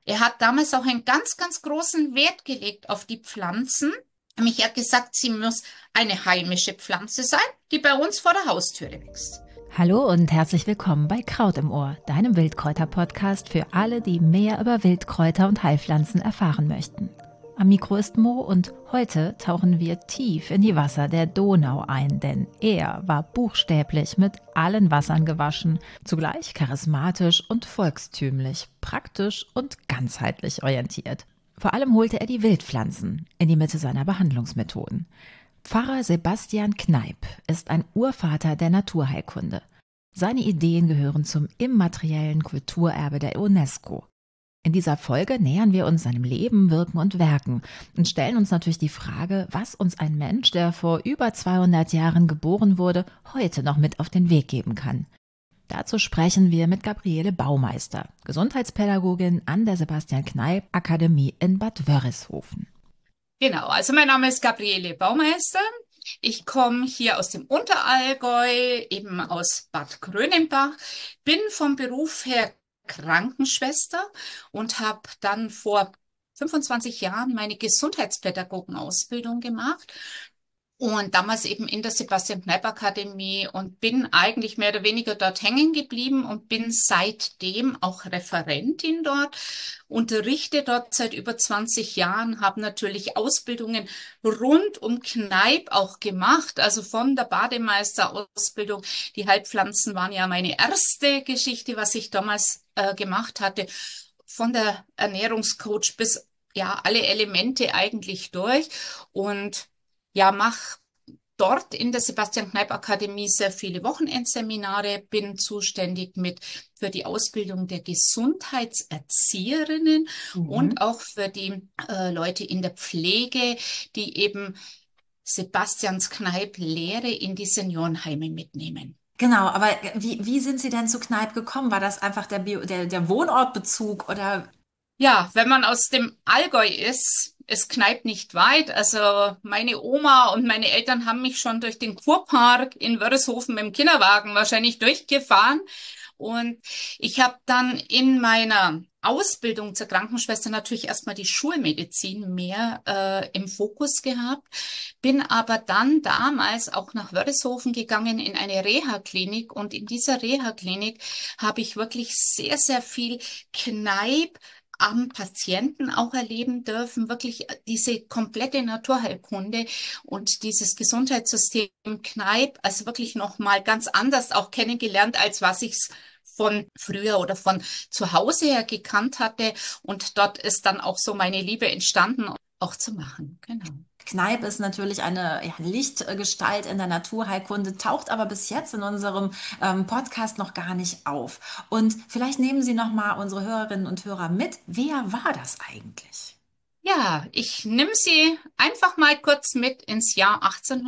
Er hat damals auch einen ganz, ganz großen Wert gelegt auf die Pflanzen. Nämlich er hat gesagt, sie muss eine heimische Pflanze sein, die bei uns vor der Haustüre wächst. Hallo und herzlich willkommen bei Kraut im Ohr, deinem Wildkräuter-Podcast für alle, die mehr über Wildkräuter und Heilpflanzen erfahren möchten. Am Mikro ist Mo und heute tauchen wir tief in die Wasser der Donau ein, denn er war buchstäblich mit allen Wassern gewaschen, zugleich charismatisch und volkstümlich, praktisch und ganzheitlich orientiert. Vor allem holte er die Wildpflanzen in die Mitte seiner Behandlungsmethoden. Pfarrer Sebastian Kneipp ist ein Urvater der Naturheilkunde. Seine Ideen gehören zum immateriellen Kulturerbe der UNESCO. In dieser Folge nähern wir uns seinem Leben, Wirken und Werken und stellen uns natürlich die Frage, was uns ein Mensch, der vor über 200 Jahren geboren wurde, heute noch mit auf den Weg geben kann. Dazu sprechen wir mit Gabriele Baumeister, Gesundheitspädagogin an der Sebastian Kneipp Akademie in Bad Wörishofen. Genau, also mein Name ist Gabriele Baumeister. Ich komme hier aus dem Unterallgäu, eben aus Bad Krönenbach, bin vom Beruf her Krankenschwester und habe dann vor 25 Jahren meine Gesundheitspädagogenausbildung gemacht. Und damals eben in der Sebastian-Kneipp-Akademie und bin eigentlich mehr oder weniger dort hängen geblieben und bin seitdem auch Referentin dort, unterrichte dort seit über 20 Jahren, habe natürlich Ausbildungen rund um Kneipp auch gemacht, also von der Bademeisterausbildung. Die Heilpflanzen waren ja meine erste Geschichte, was ich damals gemacht hatte, von der Ernährungscoach bis ja alle Elemente eigentlich durch und ja, mache dort in der Sebastian Kneipp Akademie sehr viele Wochenendseminare, bin zuständig mit für die Ausbildung der Gesundheitserzieherinnen und auch für die Leute in der Pflege, die eben Sebastians Kneipp Lehre in die Seniorenheime mitnehmen. Genau, aber wie sind Sie denn zu Kneipp gekommen? War das einfach der Wohnortbezug oder? Ja, wenn man aus dem Allgäu ist Kneipp nicht weit. Also meine Oma und meine Eltern haben mich schon durch den Kurpark in Wörishofen mit dem Kinderwagen wahrscheinlich durchgefahren. Und ich habe dann in meiner Ausbildung zur Krankenschwester natürlich erstmal die Schulmedizin mehr im Fokus gehabt, bin aber dann damals auch nach Wörishofen gegangen in eine Reha-Klinik und in dieser Reha-Klinik habe ich wirklich sehr, sehr viel Kneipp am Patienten auch erleben dürfen, wirklich diese komplette Naturheilkunde und dieses Gesundheitssystem Kneipp, also wirklich nochmal ganz anders auch kennengelernt, als was ich von früher oder von zu Hause her gekannt hatte. Und dort ist dann auch so meine Liebe entstanden, auch zu machen. Genau. Kneipp ist natürlich eine Lichtgestalt in der Naturheilkunde, taucht aber bis jetzt in unserem Podcast noch gar nicht auf. Und vielleicht nehmen Sie noch mal unsere Hörerinnen und Hörer mit. Wer war das eigentlich? Ja, ich nehme Sie einfach mal kurz mit ins Jahr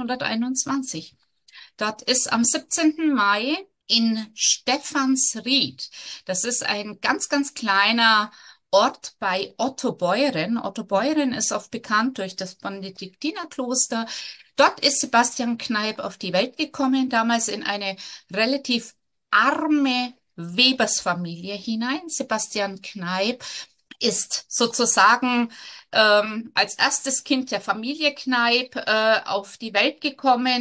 1821. Dort ist am 17. Mai in Stephansried. Das ist ein ganz, ganz kleiner Ort bei Ottobeuren. Ottobeuren ist oft bekannt durch das Benediktinerkloster. Dort ist Sebastian Kneipp auf die Welt gekommen, damals in eine relativ arme Webersfamilie hinein. Sebastian Kneipp ist sozusagen als erstes Kind der Familie Kneipp auf die Welt gekommen.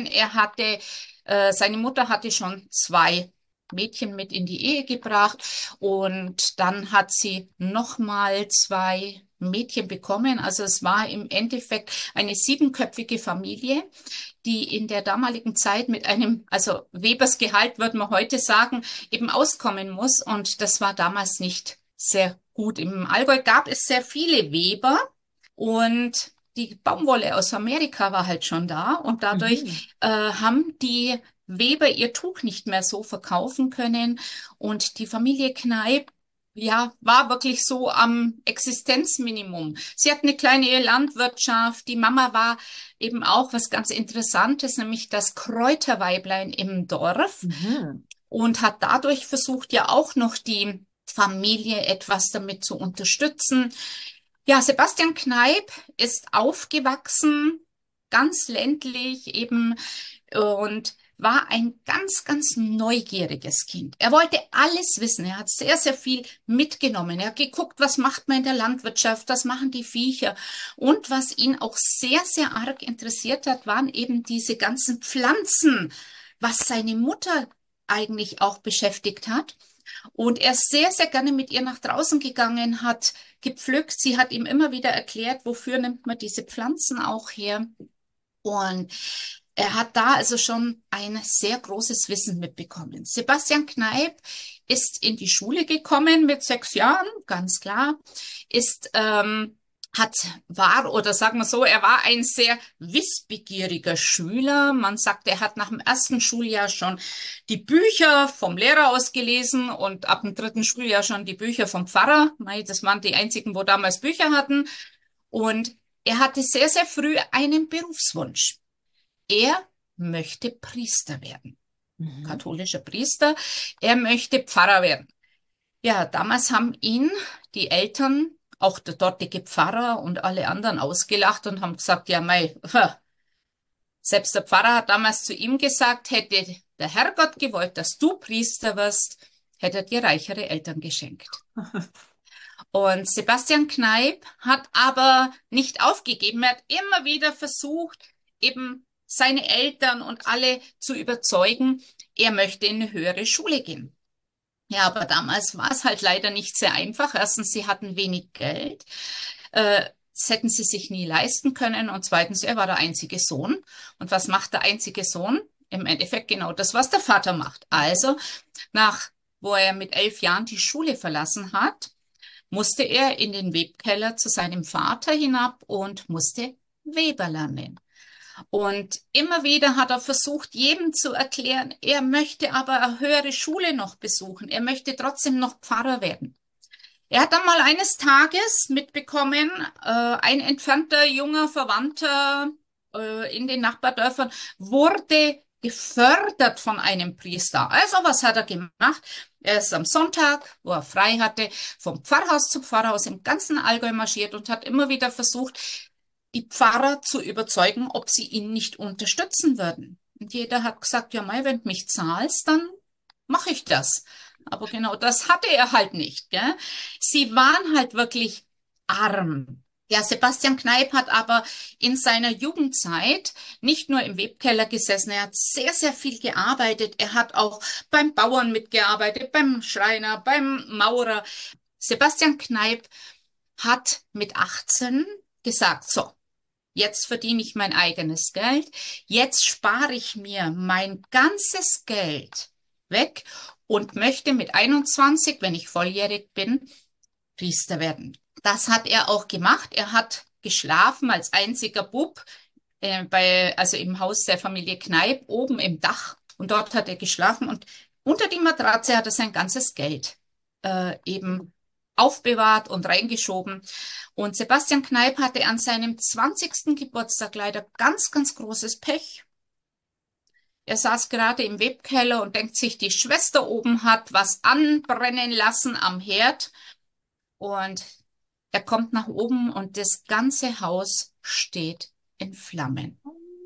Seine Mutter hatte schon zwei Mädchen mit in die Ehe gebracht und dann hat sie nochmal zwei Mädchen bekommen. Also es war im Endeffekt eine siebenköpfige Familie, die in der damaligen Zeit mit einem, also Webersgehalt, würde man heute sagen, eben auskommen muss. Und das war damals nicht sehr gut. Im Allgäu gab es sehr viele Weber und die Baumwolle aus Amerika war halt schon da und dadurch haben die Weber ihr Tuch nicht mehr so verkaufen können und die Familie Kneipp, ja, war wirklich so am Existenzminimum. Sie hat eine kleine Landwirtschaft. Die Mama war eben auch was ganz Interessantes, nämlich das Kräuterweiblein im Dorf und hat dadurch versucht, ja auch noch die Familie etwas damit zu unterstützen. Ja, Sebastian Kneipp ist aufgewachsen, ganz ländlich eben und war ein ganz, ganz neugieriges Kind. Er wollte alles wissen. Er hat sehr, sehr viel mitgenommen. Er hat geguckt, was macht man in der Landwirtschaft, was machen die Viecher. Und was ihn auch sehr, sehr arg interessiert hat, waren eben diese ganzen Pflanzen, was seine Mutter eigentlich auch beschäftigt hat. Und er ist sehr, sehr gerne mit ihr nach draußen gegangen, hat gepflückt. Sie hat ihm immer wieder erklärt, wofür nimmt man diese Pflanzen auch her. Und er hat da also schon ein sehr großes Wissen mitbekommen. Sebastian Kneipp ist in die Schule gekommen mit 6 Jahren, ganz klar, ist, oder sagen wir so, er war ein sehr wissbegieriger Schüler. Man sagt, er hat nach dem ersten Schuljahr schon die Bücher vom Lehrer ausgelesen und ab dem dritten Schuljahr schon die Bücher vom Pfarrer. Das waren die einzigen, wo damals Bücher hatten. Und er hatte sehr, sehr früh einen Berufswunsch. Er möchte Priester werden, katholischer Priester. Er möchte Pfarrer werden. Ja, damals haben ihn die Eltern, auch der dortige Pfarrer und alle anderen ausgelacht und haben gesagt, ja, selbst der Pfarrer hat damals zu ihm gesagt, hätte der Herrgott gewollt, dass du Priester wirst, hätte er dir reichere Eltern geschenkt. Und Sebastian Kneipp hat aber nicht aufgegeben. Er hat immer wieder versucht, eben seine Eltern und alle zu überzeugen, er möchte in eine höhere Schule gehen. Ja, aber damals war es halt leider nicht sehr einfach. Erstens, sie hatten wenig Geld. Das hätten sie sich nie leisten können. Und zweitens, er war der einzige Sohn. Und was macht der einzige Sohn? Im Endeffekt genau das, was der Vater macht. Also, wo er mit 11 Jahren die Schule verlassen hat, musste er in den Webkeller zu seinem Vater hinab und musste Weber lernen. Und immer wieder hat er versucht, jedem zu erklären, er möchte aber eine höhere Schule noch besuchen. Er möchte trotzdem noch Pfarrer werden. Er hat dann mal eines Tages mitbekommen, ein entfernter junger Verwandter in den Nachbardörfern wurde gefördert von einem Priester. Also was hat er gemacht? Er ist am Sonntag, wo er frei hatte, vom Pfarrhaus zu Pfarrhaus im ganzen Allgäu marschiert und hat immer wieder versucht, die Pfarrer zu überzeugen, ob sie ihn nicht unterstützen würden. Und jeder hat gesagt, ja, mei, wenn du mich zahlst, dann mache ich das. Aber genau das hatte er halt nicht, gell? Sie waren halt wirklich arm. Ja, Sebastian Kneipp hat aber in seiner Jugendzeit nicht nur im Webkeller gesessen, er hat sehr, sehr viel gearbeitet. Er hat auch beim Bauern mitgearbeitet, beim Schreiner, beim Maurer. Sebastian Kneipp hat mit 18 gesagt, so, jetzt verdiene ich mein eigenes Geld, jetzt spare ich mir mein ganzes Geld weg und möchte mit 21, wenn ich volljährig bin, Priester werden. Das hat er auch gemacht. Er hat geschlafen als einziger Bub also im Haus der Familie Kneipp, oben im Dach. Und dort hat er geschlafen und unter die Matratze hat er sein ganzes Geld eben aufbewahrt und reingeschoben. Und Sebastian Kneipp hatte an seinem 20. Geburtstag leider ganz, ganz großes Pech. Er saß gerade im Webkeller und denkt sich, die Schwester oben hat was anbrennen lassen am Herd. Und er kommt nach oben und das ganze Haus steht in Flammen.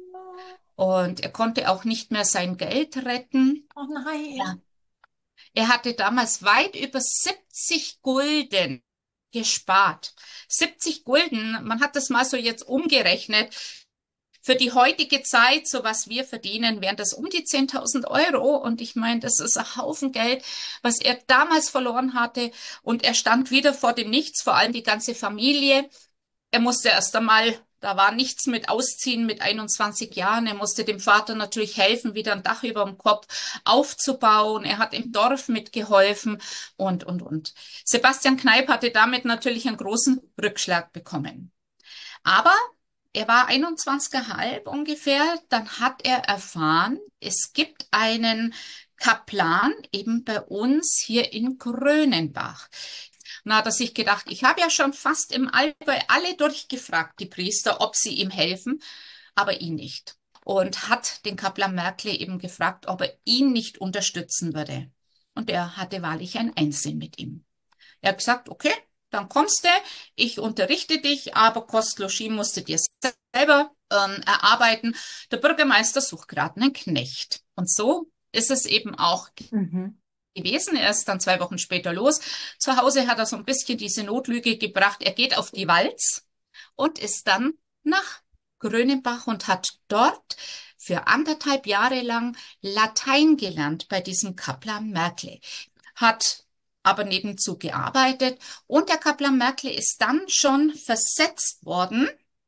Und er konnte auch nicht mehr sein Geld retten. Oh nein. Ja. Er hatte damals weit über 70 Gulden gespart. 70 Gulden, man hat das mal so jetzt umgerechnet. Für die heutige Zeit, so was wir verdienen, wären das um die 10.000 Euro. Und ich meine, das ist ein Haufen Geld, was er damals verloren hatte. Und er stand wieder vor dem Nichts, vor allem die ganze Familie. Er musste erst einmal, da war nichts mit Ausziehen mit 21 Jahren. Er musste dem Vater natürlich helfen, wieder ein Dach über dem Kopf aufzubauen. Er hat im Dorf mitgeholfen und. Sebastian Kneipp hatte damit natürlich einen großen Rückschlag bekommen. Aber er war 21,5 ungefähr, dann hat er erfahren, es gibt einen Kaplan eben bei uns hier in Grönenbach. Und da hat er sich gedacht, ich habe ja schon fast im Allgäu alle durchgefragt, die Priester, ob sie ihm helfen, aber ihn nicht. Und hat den Kaplan Merkle eben gefragt, ob er ihn nicht unterstützen würde. Und er hatte wahrlich ein Einsehen mit ihm. Er hat gesagt, okay, dann kommst du, ich unterrichte dich, aber Kost, Logis musst du dir selber erarbeiten. Der Bürgermeister sucht gerade einen Knecht. Und so ist es eben auch Mhm. gewesen. Er ist dann 2 Wochen später los. Zu Hause hat er so ein bisschen diese Notlüge gebracht. Er geht auf die Walz und ist dann nach Grönenbach und hat dort für 1,5 Jahre lang Latein gelernt bei diesem Kaplan Merkle. Hat aber nebenzu gearbeitet und der Kaplan Merkle ist dann schon versetzt worden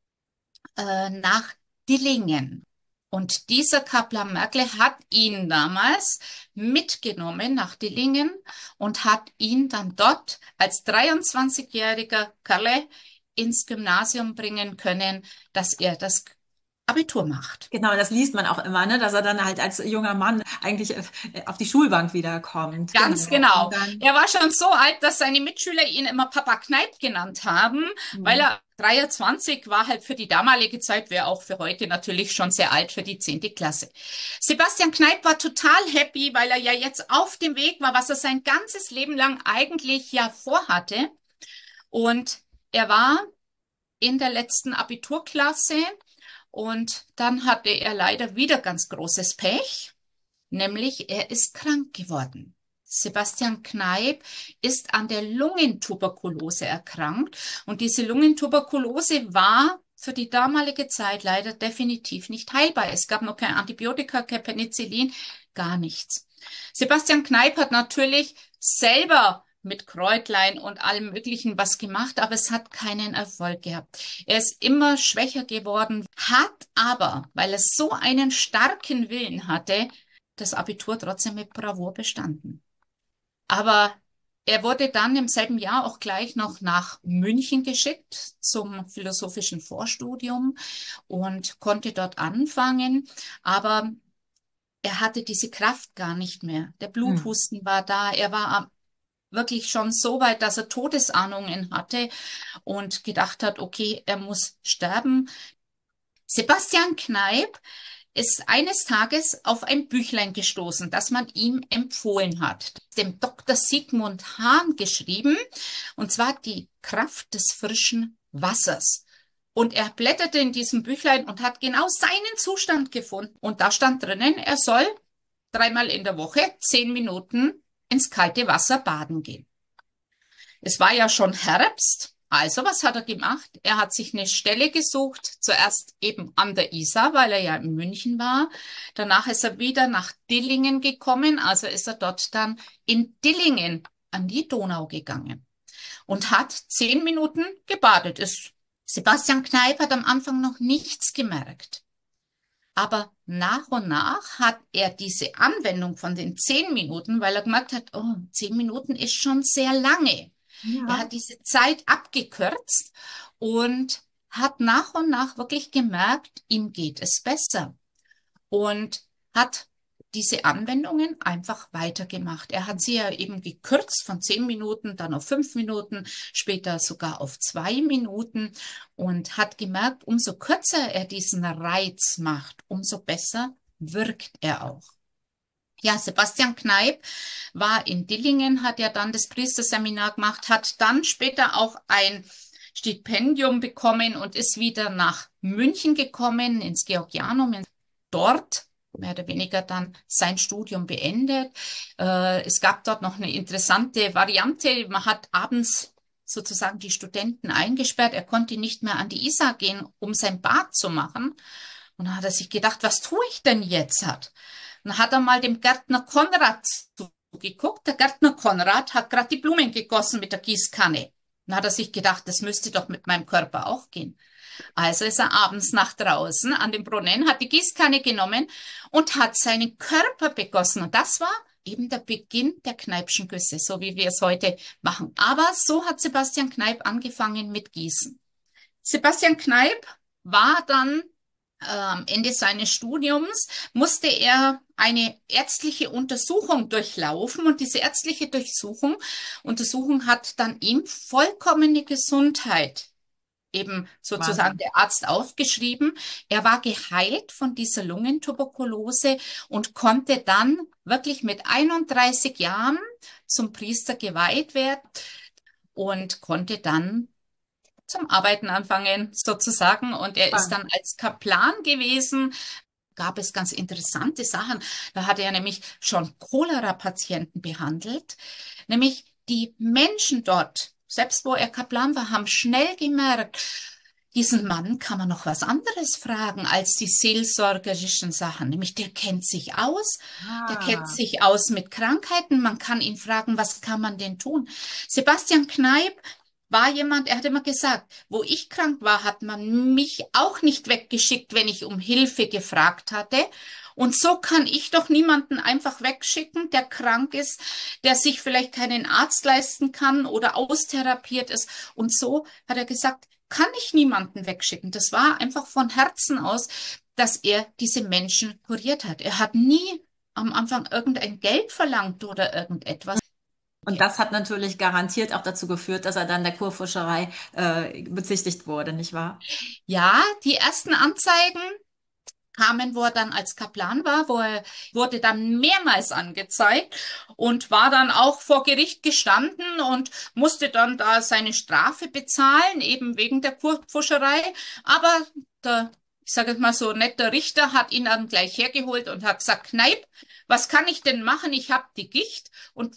nach Dillingen. Und dieser Kaplan Merkle hat ihn damals mitgenommen nach Dillingen und hat ihn dann dort als 23-jähriger Kerle ins Gymnasium bringen können, dass er das Abitur macht. Genau, das liest man auch immer, ne? Dass er dann halt als junger Mann eigentlich auf die Schulbank wiederkommt. Ganz Genau. Und genau. dann, Er war schon so alt, dass seine Mitschüler ihn immer Papa Kneip genannt haben, weil hm, er 23 war, halt für die damalige Zeit, wäre auch für heute natürlich schon sehr alt für die 10. Klasse. Sebastian Kneip war total happy, weil er ja jetzt auf dem Weg war, was er sein ganzes Leben lang eigentlich ja vorhatte. Und er war in der letzten Abiturklasse und dann hatte er leider wieder ganz großes Pech. Nämlich, er ist krank geworden. Sebastian Kneip ist an der Lungentuberkulose erkrankt und diese Lungentuberkulose war für die damalige Zeit leider definitiv nicht heilbar. Es gab noch kein Antibiotika, kein Penicillin, gar nichts. Sebastian Kneip hat natürlich selber mit Kräutlein und allem Möglichen was gemacht, aber es hat keinen Erfolg gehabt. Er ist immer schwächer geworden, hat aber, weil er so einen starken Willen hatte, das Abitur trotzdem mit Bravour bestanden. Aber er wurde dann im selben Jahr auch gleich noch nach München geschickt zum philosophischen Vorstudium und konnte dort anfangen. Aber er hatte diese Kraft gar nicht mehr. Der hm. Bluthusten war da. Er war wirklich schon so weit, dass er Todesahnungen hatte und gedacht hat, okay, er muss sterben. Sebastian Kneip ist eines Tages auf ein Büchlein gestoßen, das man ihm empfohlen hat, dem Dr. Sigmund Hahn geschrieben, und zwar die Kraft des frischen Wassers. Und er blätterte in diesem Büchlein und hat genau seinen Zustand gefunden. Und da stand drinnen, er soll 3-mal in der Woche 10 Minuten ins kalte Wasser baden gehen. Es war ja schon Herbst, also was hat er gemacht? Er hat sich eine Stelle gesucht, zuerst eben an der Isar, weil er ja in München war. Danach ist er wieder nach Dillingen gekommen, also ist er dort dann in Dillingen an die Donau gegangen und hat 10 Minuten gebadet. Sebastian Kneip hat am Anfang noch nichts gemerkt. Aber nach und nach hat er diese Anwendung von den 10 Minuten, weil er gemerkt hat, oh, 10 Minuten ist schon sehr lange. Er Ja. hat diese Zeit abgekürzt und hat nach und nach wirklich gemerkt, ihm geht es besser und hat diese Anwendungen einfach weitergemacht. Er hat sie ja eben gekürzt von 10 Minuten, dann auf 5 Minuten, später sogar auf 2 Minuten und hat gemerkt, umso kürzer er diesen Reiz macht, umso besser wirkt er auch. Ja, Sebastian Kneip war in Dillingen, hat ja dann das Priesterseminar gemacht, hat dann später auch ein Stipendium bekommen und ist wieder nach München gekommen, ins Georgianum, dort mehr oder weniger dann sein Studium beendet. Es gab dort noch eine interessante Variante. Man hat abends sozusagen die Studenten eingesperrt. Er konnte nicht mehr an die Isar gehen, um sein Bad zu machen. Und dann hat er sich gedacht, was tue ich denn jetzt? Dann hat er mal dem Gärtner Konrad zugeguckt. Der Gärtner Konrad hat gerade die Blumen gegossen mit der Gießkanne. Dann hat er sich gedacht, das müsste doch mit meinem Körper auch gehen. Also ist er abends nach draußen an dem Brunnen, hat die Gießkanne genommen und hat seinen Körper begossen. Und das war eben der Beginn der Kneipschen Güsse, so wie wir es heute machen. Aber so hat Sebastian Kneip angefangen mit Gießen. Sebastian Kneip war dann am Ende seines Studiums, musste er eine ärztliche Untersuchung durchlaufen und diese ärztliche Untersuchung hat dann ihm vollkommene Gesundheit eben sozusagen Wahnsinn. der Arzt aufgeschrieben. Er war geheilt von dieser Lungentuberkulose und konnte dann wirklich mit 31 Jahren zum Priester geweiht werden und konnte dann zum Arbeiten anfangen, sozusagen. Und er ist dann als Kaplan gewesen gab es ganz interessante Sachen. Da hat er nämlich schon Cholera-Patienten behandelt. Nämlich die Menschen dort, selbst wo er Kaplan war, haben schnell gemerkt, diesen Mann kann man noch was anderes fragen als die seelsorgerischen Sachen. Nämlich der kennt sich aus, der kennt Ah. sich aus mit Krankheiten. Man kann ihn fragen, was kann man denn tun? Sebastian Kneipp war jemand, er hat immer gesagt, wo ich krank war, hat man mich auch nicht weggeschickt, wenn ich um Hilfe gefragt hatte. Und so kann ich doch niemanden einfach wegschicken, der krank ist, der sich vielleicht keinen Arzt leisten kann oder austherapiert ist. Und so hat er gesagt, kann ich niemanden wegschicken. Das war einfach von Herzen aus, dass er diese Menschen kuriert hat. Er hat nie am Anfang irgendein Geld verlangt oder irgendetwas. Und das hat natürlich garantiert auch dazu geführt, dass er dann der Kurfischerei bezichtigt wurde, nicht wahr? Ja, die ersten Anzeigen kamen, wo er dann als Kaplan war, wurde dann mehrmals angezeigt und war dann auch vor Gericht gestanden und musste dann da seine Strafe bezahlen, eben wegen der Kurpfuscherei. Aber ich sage jetzt mal so, netter Richter hat ihn dann gleich hergeholt und hat gesagt, Kneipp, was kann ich denn machen? Ich habe die Gicht. Und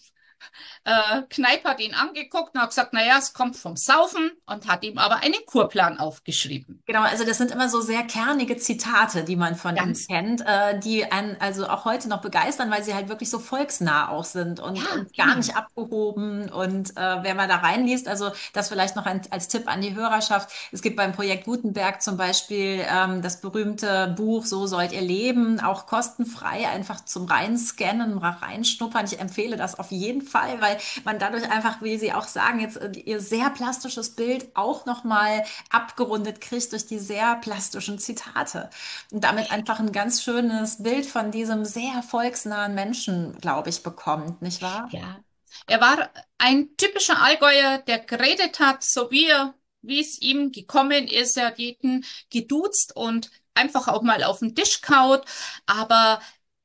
Kneipp hat ihn angeguckt und hat gesagt, naja, es kommt vom Saufen und hat ihm aber einen Kurplan aufgeschrieben. Genau, also das sind immer so sehr kernige Zitate, die man von ihm Ganz, kennt, die einen also auch heute noch begeistern, weil sie halt wirklich so volksnah auch sind ja, und gar genau. nicht abgehoben. Und wenn man da reinliest, also das vielleicht noch als Tipp an die Hörerschaft, es gibt beim Projekt Gutenberg zum Beispiel das berühmte Buch So sollt ihr leben, auch kostenfrei, einfach zum Reinscannen, reinschnuppern. Ich empfehle das auf jeden Fall, weil man dadurch einfach, wie Sie auch sagen, jetzt ihr sehr plastisches Bild auch nochmal abgerundet kriegt durch die sehr plastischen Zitate. Und damit einfach ein ganz schönes Bild von diesem sehr volksnahen Menschen, glaube ich, bekommt, nicht wahr? Ja, er war ein typischer Allgäuer, der geredet hat, so wie es ihm gekommen ist. Er hat jeden geduzt und einfach auch mal auf den Tisch kaut, aber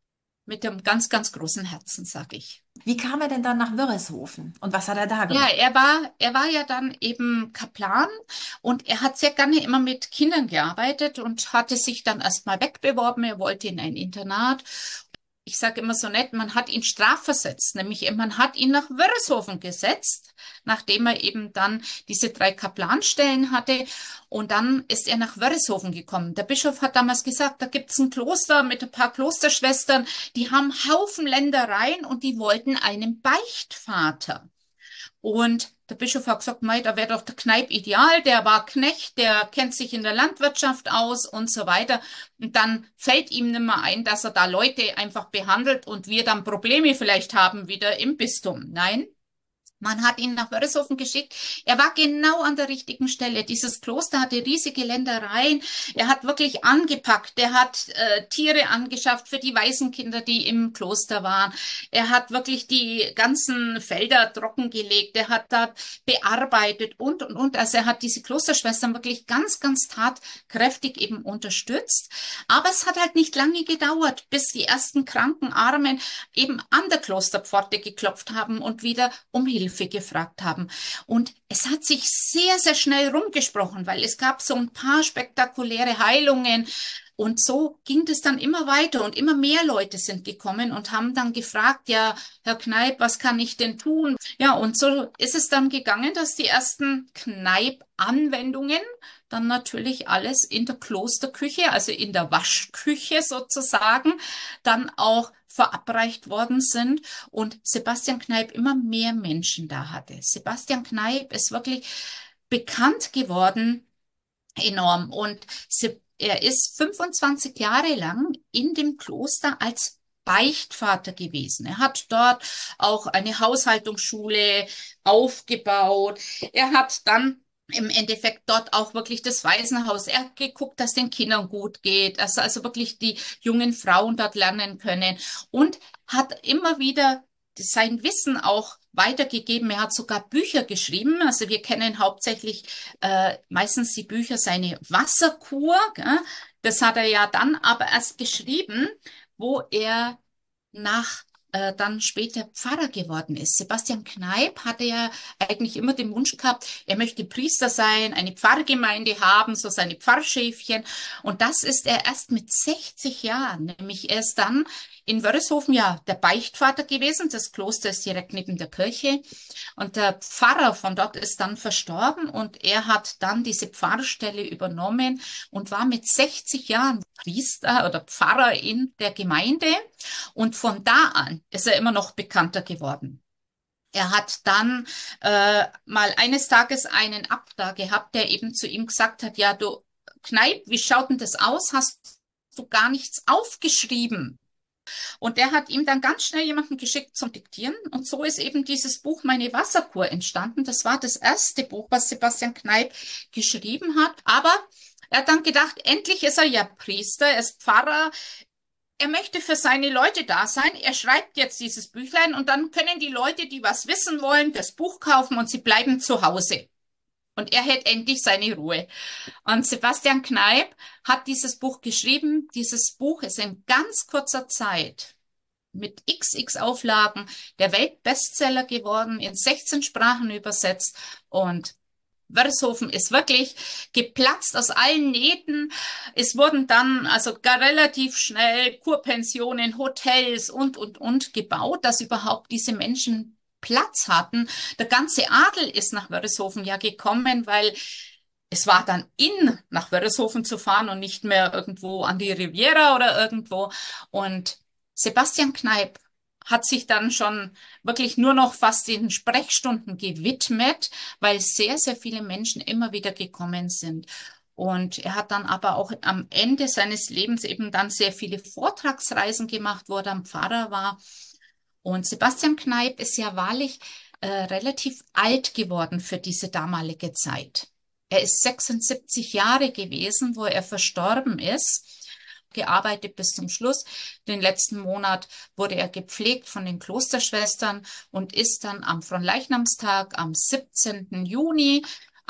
mit einem ganz, ganz großen Herzen, sag ich. Wie kam er denn dann nach Wörishofen und was hat er da Ja, gemacht? er war ja dann eben Kaplan und er hat sehr gerne immer mit Kindern gearbeitet und hatte sich dann erstmal wegbeworben. Er wollte in ein Internat. Ich sage immer so nett, man hat ihn strafversetzt, nämlich man hat ihn nach Wörishofen gesetzt, nachdem er eben dann diese 3 Kaplanstellen hatte. Und dann ist er nach Wörishofen gekommen. Der Bischof hat damals gesagt, da gibt's ein Kloster mit ein paar Klosterschwestern, die haben Haufen Ländereien und die wollten einen Beichtvater. Und der Bischof hat gesagt, mei, da wäre doch der Kneipp ideal, der war Knecht, der kennt sich in der Landwirtschaft aus und so weiter. Und dann fällt ihm nicht mehr ein, dass er da Leute einfach behandelt und wir dann Probleme vielleicht haben wieder im Bistum. Nein, man hat ihn nach Wörishofen geschickt. Er war genau an der richtigen Stelle. Dieses Kloster hatte riesige Ländereien. Er hat wirklich angepackt. Er hat Tiere angeschafft für die Waisenkinder, die im Kloster waren. Er hat wirklich die ganzen Felder trockengelegt. Er hat da bearbeitet und. Also er hat diese Klosterschwestern wirklich ganz, ganz tatkräftig eben unterstützt. Aber es hat halt nicht lange gedauert, bis die ersten kranken Armen eben an der Klosterpforte geklopft haben und wieder um Hilfe gefragt haben. Und es hat sich sehr, sehr schnell rumgesprochen, weil es gab so ein paar spektakuläre Heilungen. Und so ging es dann immer weiter und immer mehr Leute sind gekommen und haben dann gefragt, ja, Herr Kneipp, was kann ich denn tun? Ja, und so ist es dann gegangen, dass die ersten Kneipp-Anwendungen dann natürlich alles in der Klosterküche, also in der Waschküche sozusagen, dann auch verabreicht worden sind und Sebastian Kneipp immer mehr Menschen da hatte. Sebastian Kneipp ist wirklich bekannt geworden, enorm. Und er ist 25 Jahre lang in dem Kloster als Beichtvater gewesen. Er hat dort auch eine Haushaltungsschule aufgebaut. Er hat dann im Endeffekt dort auch wirklich das Waisenhaus. Er hat geguckt, dass den Kindern gut geht, dass also wirklich die jungen Frauen dort lernen können und hat immer wieder sein Wissen auch weitergegeben. Er hat sogar Bücher geschrieben. Also wir kennen hauptsächlich meistens die Bücher seine Wasserkur. Gell? Das hat er ja dann aber erst geschrieben, wo er nach dann später Pfarrer geworden ist. Sebastian Kneipp hatte ja eigentlich immer den Wunsch gehabt, er möchte Priester sein, eine Pfarrgemeinde haben, so seine Pfarrschäfchen. Und das ist er erst mit 60 Jahren, nämlich er ist dann in Wörishofen ja der Beichtvater gewesen. Das Kloster ist direkt neben der Kirche. Und der Pfarrer von dort ist dann verstorben und er hat dann diese Pfarrstelle übernommen und war mit 60 Jahren Priester oder Pfarrer in der Gemeinde. Und von da an ist er immer noch bekannter geworden. Er hat dann mal eines Tages einen Abt da gehabt, der eben zu ihm gesagt hat, ja, du Kneipp, wie schaut denn das aus? Hast du gar nichts aufgeschrieben? Und der hat ihm dann ganz schnell jemanden geschickt zum Diktieren. Und so ist eben dieses Buch Meine Wasserkur entstanden. Das war das erste Buch, was Sebastian Kneipp geschrieben hat. Aber er hat dann gedacht, endlich ist er ja Priester, er ist Pfarrer. Er möchte für seine Leute da sein. Er schreibt jetzt dieses Büchlein und dann können die Leute, die was wissen wollen, das Buch kaufen und sie bleiben zu Hause. Und er hält endlich seine Ruhe. Und Sebastian Kneipp hat dieses Buch geschrieben. Dieses Buch ist in ganz kurzer Zeit mit XX Auflagen der Weltbestseller geworden, in 16 Sprachen übersetzt. Und Wörishofen ist wirklich geplatzt aus allen Nähten. Es wurden dann also gar relativ schnell Kurpensionen, Hotels und gebaut, dass überhaupt diese Menschen Platz hatten. Der ganze Adel ist nach Wörishofen ja gekommen, weil es war dann in, nach Wörishofen zu fahren und nicht mehr irgendwo an die Riviera oder irgendwo. Und Sebastian Kneipp hat sich dann schon wirklich nur noch fast den Sprechstunden gewidmet, weil sehr, sehr viele Menschen immer wieder gekommen sind. Und er hat dann aber auch am Ende seines Lebens eben dann sehr viele Vortragsreisen gemacht, wo er dann Pfarrer war. Und Sebastian Kneipp ist ja wahrlich relativ alt geworden für diese damalige Zeit. Er ist 76 Jahre gewesen, wo er verstorben ist, gearbeitet bis zum Schluss. Den letzten Monat wurde er gepflegt von den Klosterschwestern und ist dann am Fronleichnamstag am 17. Juni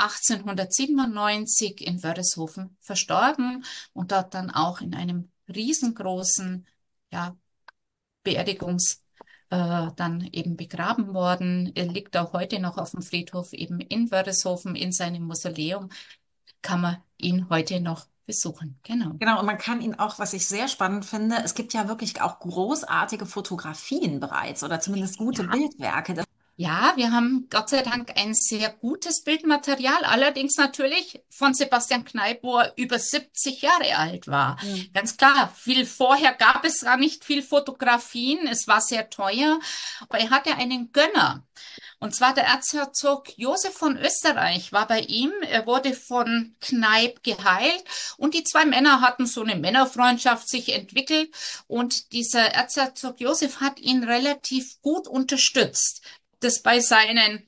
1897 in Wörishofen verstorben und dort dann auch in einem riesengroßen, ja, Beerdigungs dann eben begraben worden. Er liegt auch heute noch auf dem Friedhof eben in Wörishofen in seinem Mausoleum. Kann man ihn heute noch besuchen. Genau. Genau, und man kann ihn auch, was ich sehr spannend finde, es gibt ja wirklich auch großartige Fotografien bereits oder zumindest gute Ja. Bildwerke. Ja, wir haben Gott sei Dank ein sehr gutes Bildmaterial, allerdings natürlich von Sebastian Kneipp, wo er über 70 Jahre alt war. Mhm. Ganz klar, viel vorher gab es gar nicht viel Fotografien, es war sehr teuer, aber er hatte einen Gönner. Und zwar der Erzherzog Josef von Österreich war bei ihm. Er wurde von Kneipp geheilt und die zwei Männer hatten so eine Männerfreundschaft sich entwickelt und dieser Erzherzog Josef hat ihn relativ gut unterstützt. Das bei seinen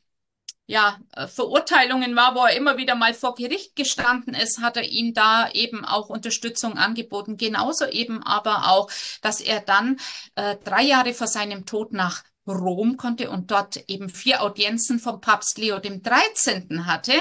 Verurteilungen war, wo er immer wieder mal vor Gericht gestanden ist, hat er ihm da eben auch Unterstützung angeboten. Genauso eben aber auch, dass er dann 3 Jahre vor seinem Tod nach Rom konnte und dort eben 4 Audienzen vom Papst Leo dem 13. hatte.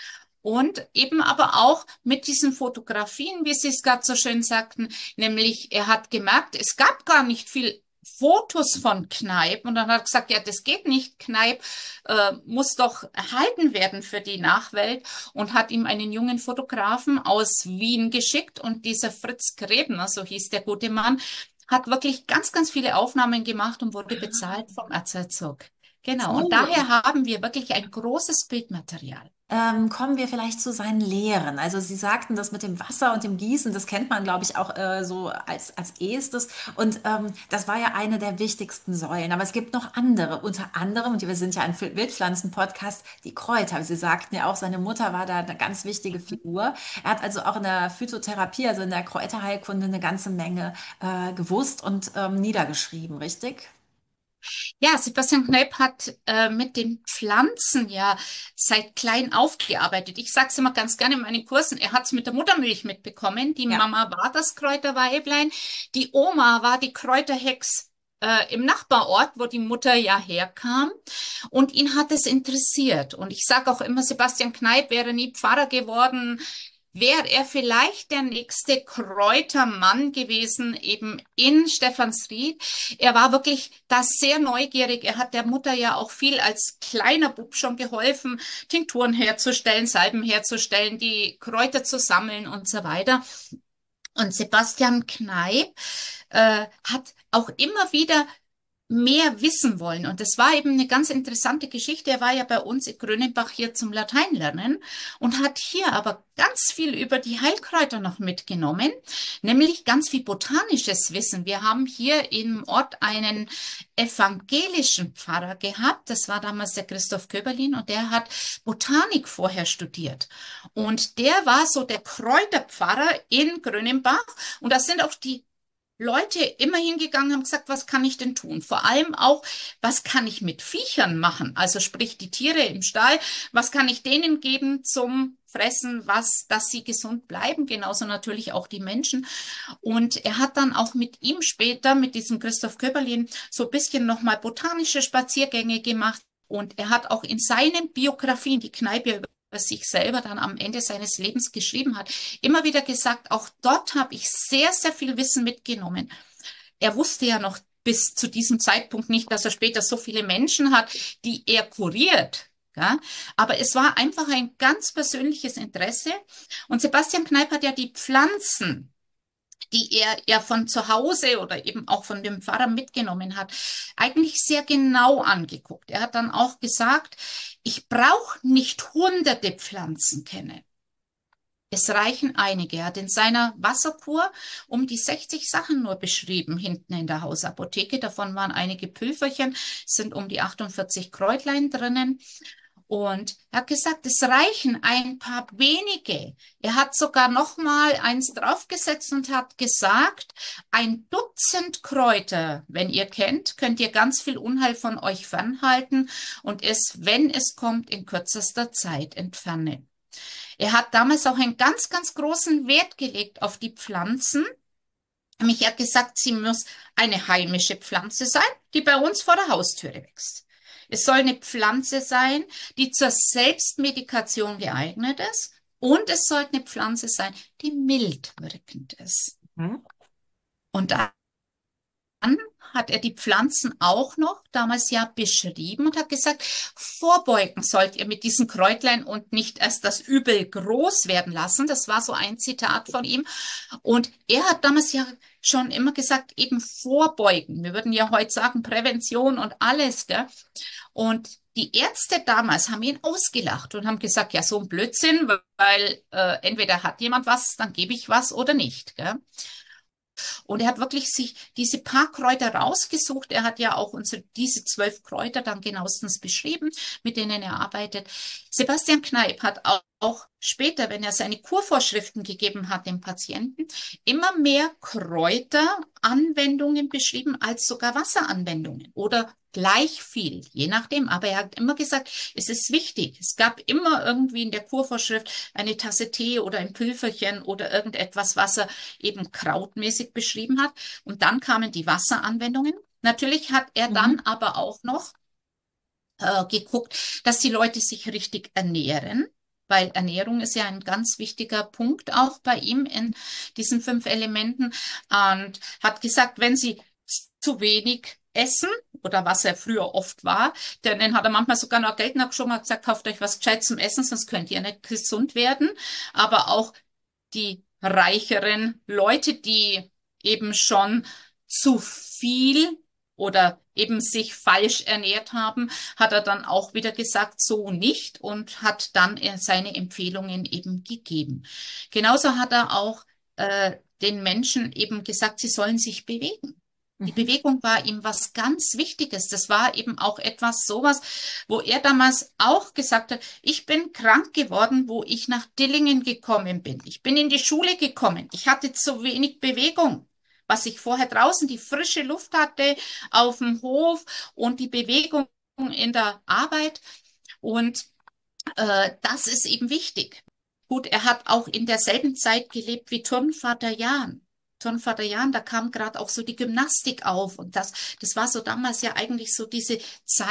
Und eben aber auch mit diesen Fotografien, wie Sie es gerade so schön sagten, nämlich er hat gemerkt, es gab gar nicht viel Fotos von Kneipp und dann hat er gesagt, ja, das geht nicht, Kneipp muss doch erhalten werden für die Nachwelt und hat ihm einen jungen Fotografen aus Wien geschickt und dieser Fritz Grebner, so hieß der gute Mann, hat wirklich ganz, ganz viele Aufnahmen gemacht und wurde bezahlt vom Erzherzog. Genau, und daher haben wir wirklich ein großes Bildmaterial. Kommen wir vielleicht zu seinen Lehren. Also Sie sagten, das mit dem Wasser und dem Gießen, das kennt man, glaube ich, auch so als ehestes. Und das war ja eine der wichtigsten Säulen. Aber es gibt noch andere, unter anderem, und wir sind ja ein Wildpflanzen-Podcast, die Kräuter. Sie sagten ja auch, seine Mutter war da eine ganz wichtige Figur. Er hat also auch in der Phytotherapie, also in der Kräuterheilkunde, eine ganze Menge gewusst und niedergeschrieben, richtig? Ja, Sebastian Kneipp hat mit den Pflanzen ja seit klein aufgearbeitet. Ich sage es immer ganz gerne in meinen Kursen, er hat es mit der Muttermilch mitbekommen. Die Ja. Mama war das Kräuterweiblein, die Oma war die Kräuterhex im Nachbarort, wo die Mutter ja herkam. Und ihn hat es interessiert. Und ich sage auch immer, Sebastian Kneipp wäre nie Pfarrer geworden, wäre er vielleicht der nächste Kräutermann gewesen, eben in Stephansried. Er war wirklich da sehr neugierig. Er hat der Mutter ja auch viel als kleiner Bub schon geholfen, Tinkturen herzustellen, Salben herzustellen, die Kräuter zu sammeln und so weiter. Und Sebastian Kneipp hat auch immer wieder mehr wissen wollen. Und das war eben eine ganz interessante Geschichte. Er war ja bei uns in Grönenbach hier zum Lateinlernen und hat hier aber ganz viel über die Heilkräuter noch mitgenommen, nämlich ganz viel botanisches Wissen. Wir haben hier im Ort einen evangelischen Pfarrer gehabt. Das war damals der Christoph Köberlin und der hat Botanik vorher studiert. Und der war so der Kräuterpfarrer in Grönenbach. Und das sind auch die Leute immer hingegangen, haben gesagt, was kann ich denn tun? Vor allem auch, was kann ich mit Viechern machen? Also sprich die Tiere im Stall, was kann ich denen geben zum Fressen, dass sie gesund bleiben? Genauso natürlich auch die Menschen. Und er hat dann auch mit ihm später, mit diesem Christoph Köberlin, so ein bisschen nochmal botanische Spaziergänge gemacht. Und er hat auch in seinen Biografien, die Kneipp ja über sich selber dann am Ende seines Lebens geschrieben hat, immer wieder gesagt, auch dort habe ich sehr, sehr viel Wissen mitgenommen. Er wusste ja noch bis zu diesem Zeitpunkt nicht, dass er später so viele Menschen hat, die er kuriert. Ja? Aber es war einfach ein ganz persönliches Interesse. Und Sebastian Kneipp hat ja die Pflanzen, die er ja von zu Hause oder eben auch von dem Pfarrer mitgenommen hat, eigentlich sehr genau angeguckt. Er hat dann auch gesagt, ich brauche nicht hunderte Pflanzen kennen. Es reichen einige. Er hat in seiner Wasserkur um die 60 Sachen nur beschrieben, hinten in der Hausapotheke. Davon waren einige Pülverchen, sind um die 48 Kräutlein drinnen. Und er hat gesagt, es reichen ein paar wenige. Er hat sogar noch mal eins draufgesetzt und hat gesagt, 1 Dutzend Kräuter, wenn ihr kennt, könnt ihr ganz viel Unheil von euch fernhalten und es, wenn es kommt, in kürzester Zeit entfernen. Er hat damals auch einen ganz, ganz großen Wert gelegt auf die Pflanzen. Nämlich er hat gesagt, sie muss eine heimische Pflanze sein, die bei uns vor der Haustüre wächst. Es soll eine Pflanze sein, die zur Selbstmedikation geeignet ist. Und es sollte eine Pflanze sein, die mild wirkend ist. Mhm. Und dann hat er die Pflanzen auch noch damals ja beschrieben und hat gesagt, vorbeugen sollt ihr mit diesen Kräutlein und nicht erst das Übel groß werden lassen. Das war so ein Zitat von ihm. Und er hat damals ja schon immer gesagt, eben vorbeugen. Wir würden ja heute sagen Prävention und alles, gell? Und die Ärzte damals haben ihn ausgelacht und haben gesagt, ja, so ein Blödsinn, weil entweder hat jemand was, dann gebe ich was oder nicht, gell? Und er hat wirklich sich diese paar Kräuter rausgesucht. Er hat ja auch diese 12 Kräuter dann genauestens beschrieben, mit denen er arbeitet. Sebastian Kneipp hat auch später, wenn er seine Kurvorschriften gegeben hat dem Patienten, immer mehr Kräuteranwendungen beschrieben als sogar Wasseranwendungen oder gleich viel, je nachdem. Aber er hat immer gesagt, es ist wichtig. Es gab immer irgendwie in der Kurvorschrift eine Tasse Tee oder ein Pülverchen oder irgendetwas, was er eben krautmäßig beschrieben hat. Und dann kamen die Wasseranwendungen. Natürlich hat er dann aber auch noch geguckt, dass die Leute sich richtig ernähren, weil Ernährung ist ja ein ganz wichtiger Punkt auch bei ihm in diesen 5 Elementen und hat gesagt, wenn sie zu wenig essen oder was er früher oft war, dann hat er manchmal sogar noch Geld nachgeschoben und gesagt, kauft euch was Gescheites zum Essen, sonst könnt ihr nicht gesund werden. Aber auch die reicheren Leute, die eben schon zu viel oder eben sich falsch ernährt haben, hat er dann auch wieder gesagt, so nicht und hat dann seine Empfehlungen eben gegeben. Genauso hat er auch den Menschen eben gesagt, sie sollen sich bewegen. Die Bewegung war ihm was ganz Wichtiges. Das war eben auch etwas sowas, wo er damals auch gesagt hat, ich bin krank geworden, wo ich nach Dillingen gekommen bin. Ich bin in die Schule gekommen. Ich hatte zu wenig Bewegung. Was ich vorher draußen die frische Luft hatte auf dem Hof und die Bewegung in der Arbeit. Und das ist eben wichtig. Gut, er hat auch in derselben Zeit gelebt wie Turnvater Jahn. Turnvater Jahn, da kam gerade auch so die Gymnastik auf und das war so damals ja eigentlich so diese Zeit,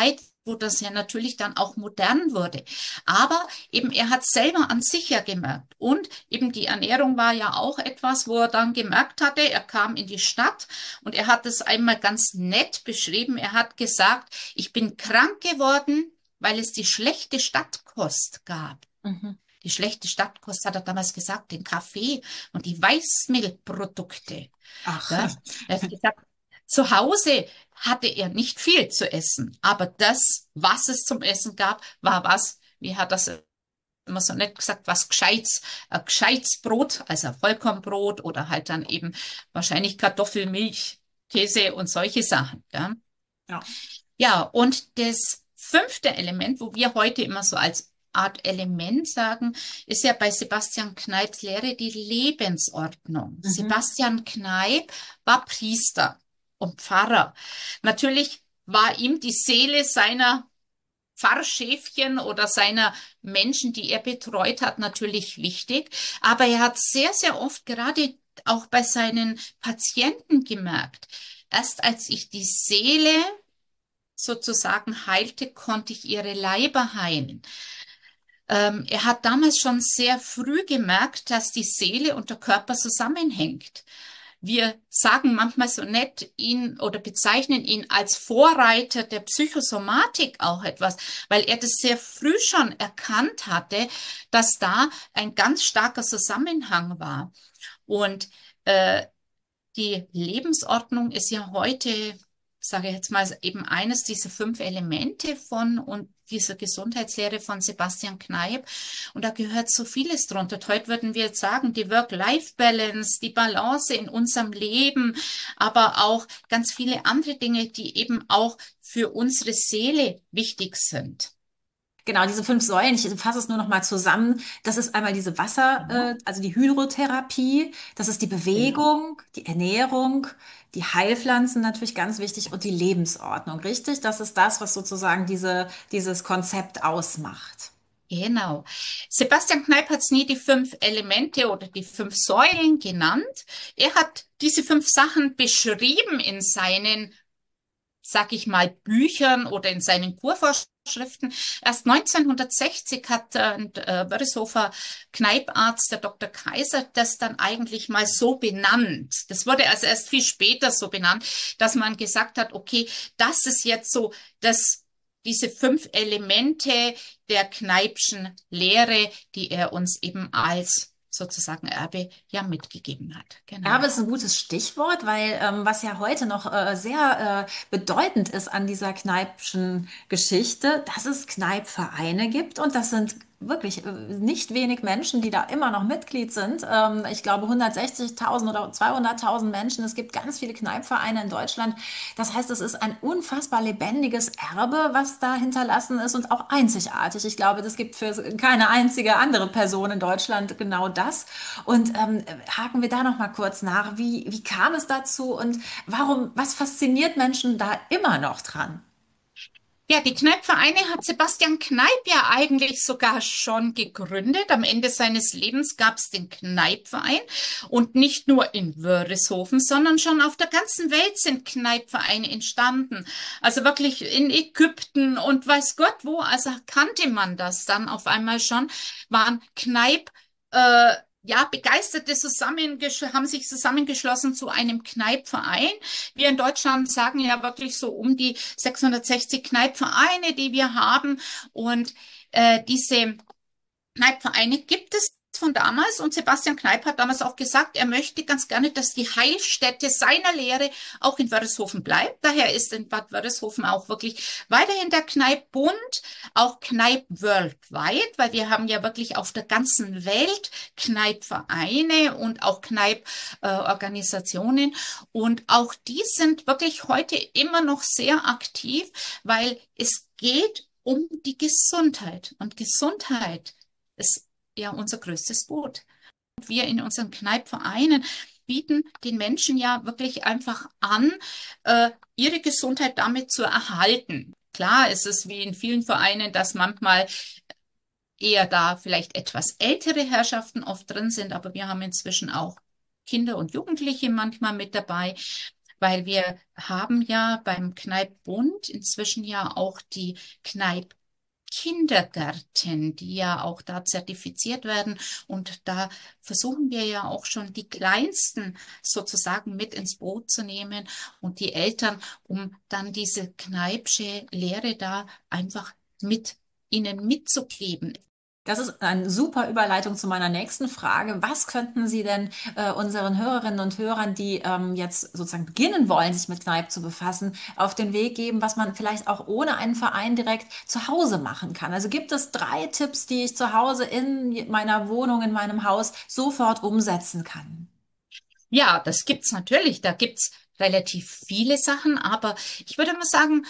wo das ja natürlich dann auch modern wurde. Aber eben er hat selber an sich ja gemerkt. Und eben die Ernährung war ja auch etwas, wo er dann gemerkt hatte, er kam in die Stadt und er hat es einmal ganz nett beschrieben. Er hat gesagt, ich bin krank geworden, weil es die schlechte Stadtkost gab. Mhm. Die schlechte Stadtkost hat er damals gesagt, den Kaffee und die Weißmehlprodukte. Ach, Ja, er hat gesagt, zu Hause hatte er nicht viel zu essen, aber das, was es zum Essen gab, war was, wie hat das immer so nett gesagt, was Gescheites, ein gescheites Brot, also Vollkornbrot oder halt dann eben wahrscheinlich Kartoffel, Milch, Käse und solche Sachen. Ja, ja. ja, und das fünfte Element, wo wir heute immer so als Art Element sagen, ist ja bei Sebastian Kneips Lehre die Lebensordnung. Mhm. Sebastian Kneipp war Priester und Pfarrer. Natürlich war ihm die Seele seiner Pfarrschäfchen oder seiner Menschen, die er betreut hat, natürlich wichtig. Aber er hat sehr, sehr oft gerade auch bei seinen Patienten gemerkt, erst als ich die Seele sozusagen heilte, konnte ich ihre Leiber heilen. Er hat damals schon sehr früh gemerkt, dass die Seele und der Körper zusammenhängt. Wir sagen manchmal so nett ihn oder bezeichnen ihn als Vorreiter der Psychosomatik auch etwas, weil er das sehr früh schon erkannt hatte, dass da ein ganz starker Zusammenhang war. Und äh, die Lebensordnung ist ja heute, sage ich jetzt mal, eben eines dieser fünf Elemente von und dieser Gesundheitslehre von Sebastian Kneipp. Und da gehört so vieles drunter. Und heute würden wir jetzt sagen, die Work-Life-Balance, die Balance in unserem Leben, aber auch ganz viele andere Dinge, die eben auch für unsere Seele wichtig sind. Genau, diese 5 Säulen, ich fasse es nur noch mal zusammen. Das ist einmal diese Wasser, Ja, also die Hydrotherapie, das ist die genau. Bewegung, die Ernährung, die Heilpflanzen natürlich ganz wichtig und die Lebensordnung, richtig? Das ist das, was sozusagen dieses Konzept ausmacht. Genau. Sebastian Kneipp hat es nie die fünf Elemente oder die fünf Säulen genannt. Er hat diese fünf Sachen beschrieben in seinen, sag ich mal, Büchern oder in seinen Kurvorschriften. Erst 1960 hat ein Wörishofer Kneipp-Arzt, der Dr. Kaiser, das dann eigentlich mal so benannt. Das wurde also erst viel später so benannt, dass man gesagt hat, okay, das ist jetzt so das diese fünf Elemente der Kneippschen Lehre, die er uns eben als sozusagen Erbe ja mitgegeben hat. Genau. Erbe ist ein gutes Stichwort, weil was ja heute noch sehr bedeutend ist an dieser Kneipschen Geschichte, dass es Kneipvereine gibt und das sind wirklich nicht wenig Menschen, die da immer noch Mitglied sind. Ich glaube 160.000 oder 200.000 Menschen. Es gibt ganz viele Kneipvereine in Deutschland. Das heißt, es ist ein unfassbar lebendiges Erbe, was da hinterlassen ist und auch einzigartig. Ich glaube, das gibt für keine einzige andere Person in Deutschland genau das. Und haken wir da noch mal kurz nach. Wie kam es dazu und warum, was fasziniert Menschen da immer noch dran? Ja, die Kneippvereine hat Sebastian Kneipp ja eigentlich sogar schon gegründet. Am Ende seines Lebens gab es den Kneippverein und nicht nur in Wörishofen, sondern schon auf der ganzen Welt sind Kneippvereine entstanden. Also wirklich in Ägypten und weiß Gott wo. Also kannte man das dann auf einmal schon, waren Kneipp ja, Begeisterte haben sich zusammengeschlossen zu einem Kneippverein. Wir in Deutschland sagen ja wirklich so um die 660 Kneippvereine, die wir haben. Und diese Kneippvereine gibt es von damals und Sebastian Kneipp hat damals auch gesagt, er möchte ganz gerne, dass die Heilstätte seiner Lehre auch in Wörishofen bleibt. Daher ist in Bad Wörishofen auch wirklich weiterhin der Kneippbund, auch Kneipp Worldwide, weil wir haben ja wirklich auf der ganzen Welt Kneippvereine und auch Kneipporganisationen und auch die sind wirklich heute immer noch sehr aktiv, weil es geht um die Gesundheit und Gesundheit ist ja unser größtes Gut. Wir in unseren Kneippvereinen bieten den Menschen ja wirklich einfach an, ihre Gesundheit damit zu erhalten. Klar, ist es wie in vielen Vereinen, dass manchmal eher da vielleicht etwas ältere Herrschaften oft drin sind, aber wir haben inzwischen auch Kinder und Jugendliche manchmal mit dabei. weil wir haben ja beim Kneippbund inzwischen ja auch die Kindergärten, die ja auch da zertifiziert werden. Und da versuchen wir ja auch schon die Kleinsten sozusagen mit ins Boot zu nehmen und die Eltern, um dann diese Kneipsche Lehre da einfach mit ihnen mitzugeben. Das ist eine super Überleitung zu meiner nächsten Frage. Was könnten Sie denn unseren Hörerinnen und Hörern, die jetzt sozusagen beginnen wollen, sich mit Kneipp zu befassen, auf den Weg geben, was man vielleicht auch ohne einen Verein direkt zu Hause machen kann? Also gibt es 3 Tipps, die ich zu Hause in meiner Wohnung, in meinem Haus sofort umsetzen kann? Ja, das gibt's natürlich. Da gibt's relativ viele Sachen, aber ich würde mal sagen,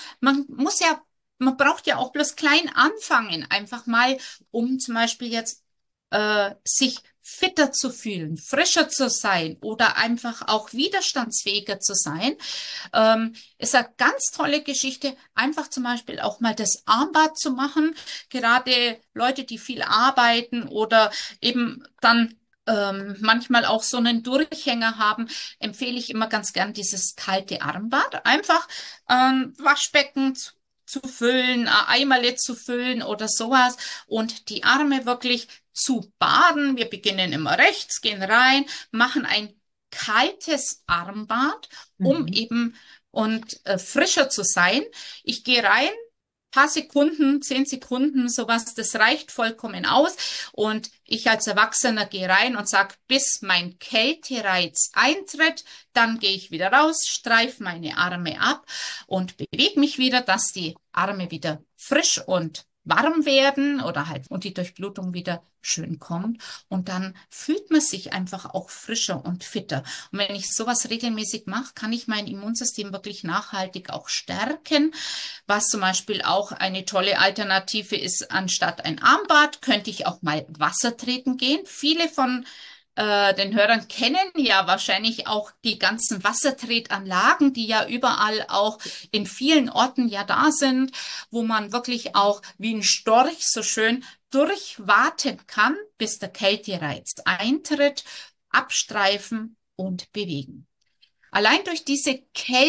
man braucht ja auch bloß klein anfangen, einfach mal, um zum Beispiel jetzt sich fitter zu fühlen, frischer zu sein oder einfach auch widerstandsfähiger zu sein. Ist eine ganz tolle Geschichte, einfach zum Beispiel auch mal das Armbad zu machen. Gerade Leute, die viel arbeiten oder eben dann manchmal auch so einen Durchhänger haben, empfehle ich immer ganz gern dieses kalte Armbad. Einfach Waschbecken zu füllen, ein Eimerle zu füllen oder sowas und die Arme wirklich zu baden. Wir beginnen immer rechts, gehen rein, machen ein kaltes Armbad, um Mhm. eben und frischer zu sein. Ich gehe rein, paar Sekunden, 10 Sekunden, sowas, das reicht vollkommen aus. Und ich als Erwachsener gehe rein und sage, bis mein Kältereiz eintritt, dann gehe ich wieder raus, streife meine Arme ab und bewege mich wieder, dass die Arme wieder frisch und warm werden oder halt und die Durchblutung wieder schön kommt. Und dann fühlt man sich einfach auch frischer und fitter. Und wenn ich sowas regelmäßig mache, kann ich mein Immunsystem wirklich nachhaltig auch stärken. Was zum Beispiel auch eine tolle Alternative ist, anstatt ein Armbad, könnte ich auch mal Wasser treten gehen. Viele von den Hörern kennen ja wahrscheinlich auch die ganzen Wassertretanlagen, die ja überall auch in vielen Orten ja da sind, wo man wirklich auch wie ein Storch so schön durchwarten kann, bis der Kältereiz eintritt, abstreifen und bewegen. Allein durch diese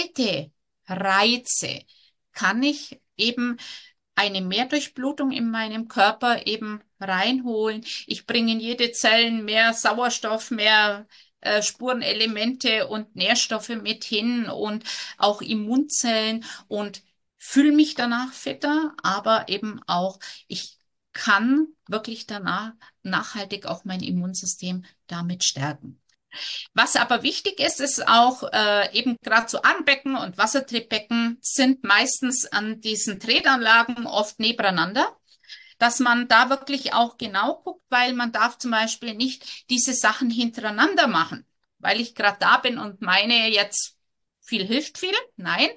Kältereize kann ich eben eine Mehrdurchblutung in meinem Körper eben reinholen. Ich bringe in jede Zellen mehr Sauerstoff, mehr Spurenelemente und Nährstoffe mit hin und auch Immunzellen und fühle mich danach fitter, aber eben auch, ich kann wirklich danach nachhaltig auch mein Immunsystem damit stärken. Was aber wichtig ist, ist auch eben gerade so Armbecken und Wassertretbecken sind meistens an diesen Tretanlagen oft nebeneinander, dass man da wirklich auch genau guckt, weil man darf zum Beispiel nicht diese Sachen hintereinander machen, weil ich gerade da bin und meine jetzt viel hilft viel. Nein,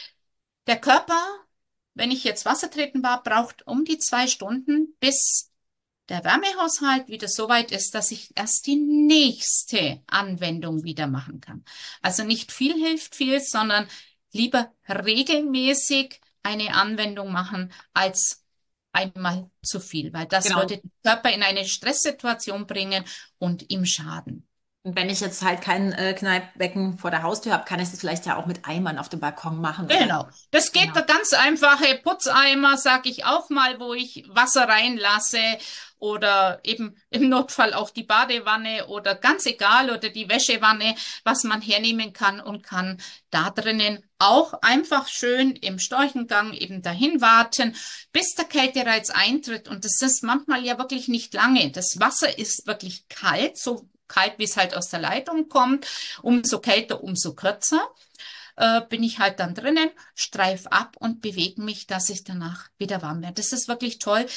der Körper, wenn ich jetzt Wasser treten war, braucht um die 2 Stunden, bis der Wärmehaushalt wieder so weit ist, dass ich erst die nächste Anwendung wieder machen kann. Also nicht viel hilft viel, sondern lieber regelmäßig eine Anwendung machen als einmal zu viel, weil das Genau. würde den Körper in eine Stresssituation bringen und ihm schaden. Und wenn ich jetzt halt kein Kneippbecken vor der Haustür habe, kann ich es vielleicht ja auch mit Eimern auf dem Balkon machen oder Genau. Das geht genau. der ganz einfache Putzeimer, sag ich auch mal, wo ich Wasser reinlasse oder eben im Notfall auch die Badewanne oder ganz egal oder die Wäschewanne, was man hernehmen kann und kann da drinnen auch einfach schön im Storchengang eben dahin warten, bis der Kältereiz eintritt. Und das ist manchmal ja wirklich nicht lange. Das Wasser ist wirklich kalt, so kalt, wie es halt aus der Leitung kommt. Umso kälter, umso kürzer bin ich halt dann drinnen, streif ab und bewege mich, dass ich danach wieder warm werde. Das ist wirklich toll.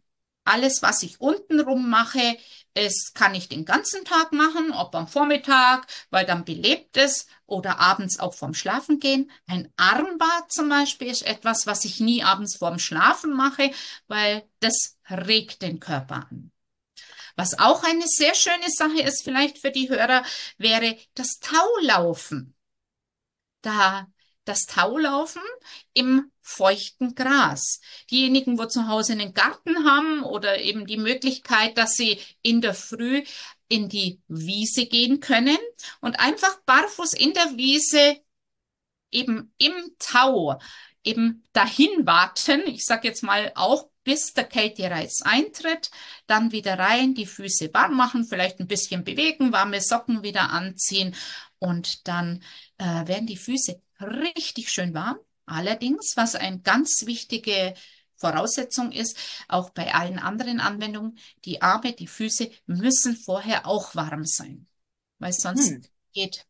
Alles, was ich untenrum mache, ist, kann ich den ganzen Tag machen, ob am Vormittag, weil dann belebt es, oder abends auch vorm Schlafen gehen. Ein Armbad zum Beispiel ist etwas, was ich nie abends vorm Schlafen mache, weil das regt den Körper an. Was auch eine sehr schöne Sache ist, vielleicht für die Hörer, wäre das Taulaufen. Da das Taulaufen im feuchten Gras. Diejenigen, wo zu Hause einen Garten haben oder eben die Möglichkeit, dass sie in der Früh in die Wiese gehen können und einfach barfuß in der Wiese eben im Tau eben dahin warten. Ich sage jetzt mal auch, bis der Kältereiz eintritt, dann wieder rein, die Füße warm machen, vielleicht ein bisschen bewegen, warme Socken wieder anziehen und dann werden die Füße richtig schön warm. Allerdings, was eine ganz wichtige Voraussetzung ist, auch bei allen anderen Anwendungen, die Arme, die Füße müssen vorher auch warm sein, weil Hm. sonst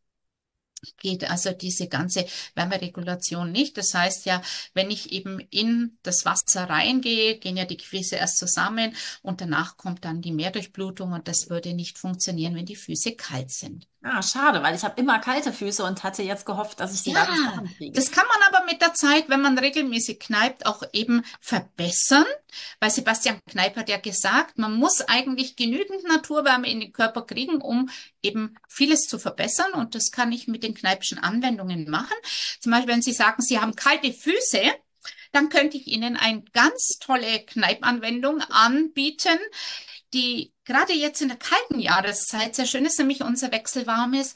geht also diese ganze Wärmeregulation nicht. Das heißt ja, wenn ich eben in das Wasser reingehe, gehen ja die Gefäße erst zusammen und danach kommt dann die Mehrdurchblutung und das würde nicht funktionieren, wenn die Füße kalt sind. Ah, schade, weil ich habe immer kalte Füße und hatte jetzt gehofft, dass ich sie Ja, dadurch warm kriege. das kann man aber mit der Zeit, wenn man regelmäßig kneipt, auch eben verbessern. Weil Sebastian Kneipp hat ja gesagt, man muss eigentlich genügend Naturwärme in den Körper kriegen, um eben vieles zu verbessern. Und das kann ich mit den Kneipschen Anwendungen machen. Zum Beispiel, wenn Sie sagen, Sie haben kalte Füße, dann könnte ich Ihnen eine ganz tolle Kneipp-Anwendung anbieten, die gerade jetzt in der kalten Jahreszeit sehr schön ist, nämlich unser wechselwarmes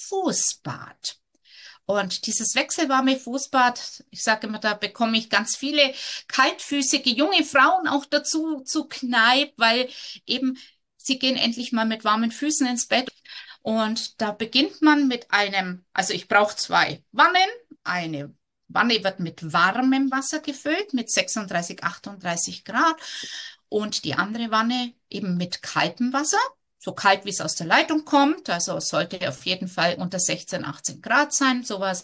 Fußbad. Und dieses wechselwarme Fußbad, ich sage immer, da bekomme ich ganz viele kaltfüßige junge Frauen auch dazu zu Kneipp, weil eben sie gehen endlich mal mit warmen Füßen ins Bett. Und da beginnt man mit einem, also ich brauche zwei Wannen. Eine Wanne wird mit warmem Wasser gefüllt, mit 36, 38 Grad. Und die andere Wanne eben mit kaltem Wasser, so kalt, wie es aus der Leitung kommt. Also es sollte auf jeden Fall unter 16, 18 Grad sein, sowas.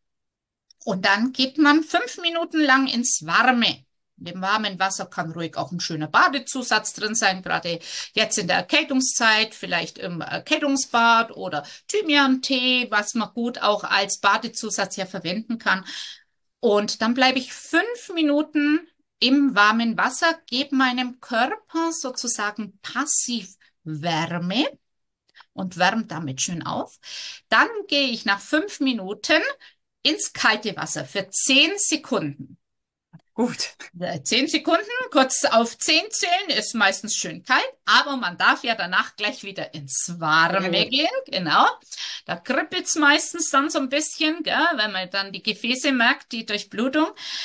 Und dann geht man 5 Minuten lang ins Warme. In dem warmen Wasser kann ruhig auch ein schöner Badezusatz drin sein, gerade jetzt in der Erkältungszeit, vielleicht im Erkältungsbad oder Thymian-Tee, was man gut auch als Badezusatz ja verwenden kann. Und dann bleibe ich 5 Minuten im warmen Wasser, gebe meinem Körper sozusagen passiv Wärme und wärme damit schön auf. Dann gehe ich nach 5 Minuten ins kalte Wasser für 10 Sekunden. Gut. 10 Sekunden, kurz auf 10 zählen, ist meistens schön kalt, aber man darf ja danach gleich wieder ins Warme gehen, genau. Da kribbelt's meistens dann so ein bisschen, gell, wenn man dann die Gefäße merkt, die Durchblutung.